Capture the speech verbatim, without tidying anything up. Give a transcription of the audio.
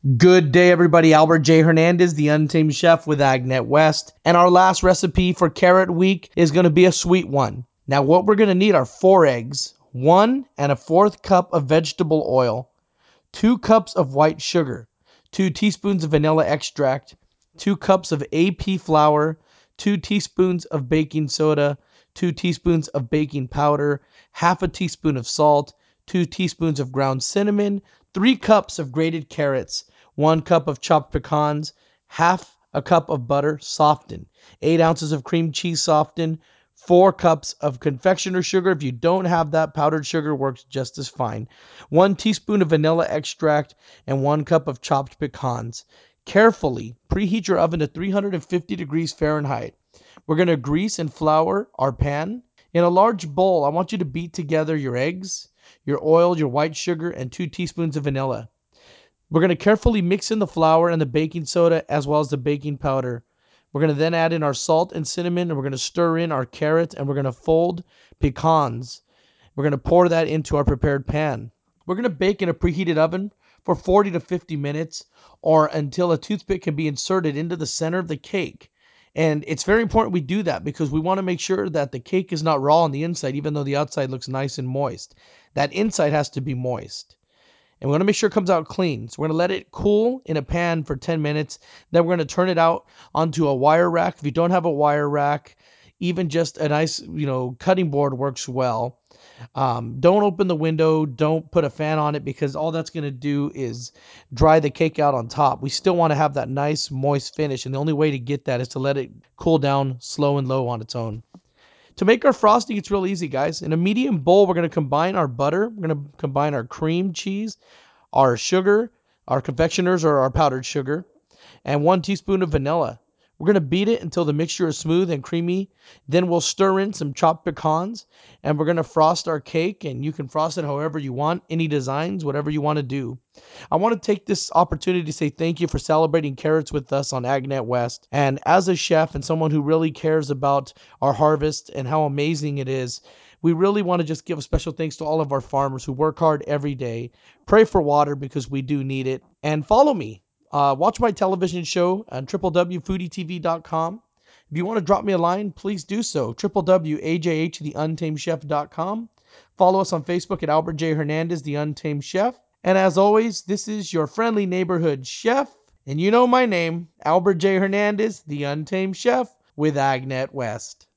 Good day, everybody. Albert J. Hernandez, the Untamed Chef with Agnet West. And our last recipe for Carrot Week is going to be a sweet one. Now, what we're going to need are four eggs, one and a fourth cup of vegetable oil, two cups of white sugar, two teaspoons of vanilla extract, two cups of A P flour, two teaspoons of baking soda, two teaspoons of baking powder, half a teaspoon of salt, two teaspoons of ground cinnamon, three cups of grated carrots, one cup of chopped pecans, half a cup of butter softened, eight ounces of cream cheese softened, four cups of confectioner sugar. If you don't have that, powdered sugar works just as fine, one teaspoon of vanilla extract, and one cup of chopped pecans. Carefully preheat your oven to three hundred fifty degrees Fahrenheit. We're going to grease and flour our pan. In a large bowl, I want you to beat together your eggs, your oil, your white sugar, and two teaspoons of vanilla. We're going to carefully mix in the flour and the baking soda as well as the baking powder. We're going to then add in our salt and cinnamon, and we're going to stir in our carrots, and we're going to fold pecans. We're going to pour that into our prepared pan. We're going to bake in a preheated oven for forty to fifty minutes or until a toothpick can be inserted into the center of the cake. And it's very important we do that because we want to make sure that the cake is not raw on the inside, even though the outside looks nice and moist. That inside has to be moist. And we're going to make sure it comes out clean. So we're going to let it cool in a pan for ten minutes. Then we're going to turn it out onto a wire rack. If you don't have a wire rack, even just a nice, you know, cutting board works well. Um, don't open the window. Don't put a fan on it because all that's going to do is dry the cake out on top. We still want to have that nice moist finish. And the only way to get that is to let it cool down slow and low on its own. To make our frosting, it's real easy, guys. In a medium bowl, we're going to combine our butter. We're going to combine our cream cheese, our sugar, our confectioners or our powdered sugar, and one teaspoon of vanilla. We're going to beat it until the mixture is smooth and creamy. Then we'll stir in some chopped pecans, and we're going to frost our cake, and you can frost it however you want, any designs, whatever you want to do. I want to take this opportunity to say thank you for celebrating carrots with us on Agnet West. And as a chef and someone who really cares about our harvest and how amazing it is, we really want to just give a special thanks to all of our farmers who work hard every day. Pray for water because we do need it. And follow me. Uh, watch my television show on w w w dot foodie t v dot com. If you want to drop me a line, please do so. w w w dot a j h the untamed chef dot com. Follow us on Facebook at Albert J. Hernandez, the Untamed Chef. And as always, this is your friendly neighborhood chef. And you know my name, Albert J. Hernandez, the Untamed Chef with Agnet West.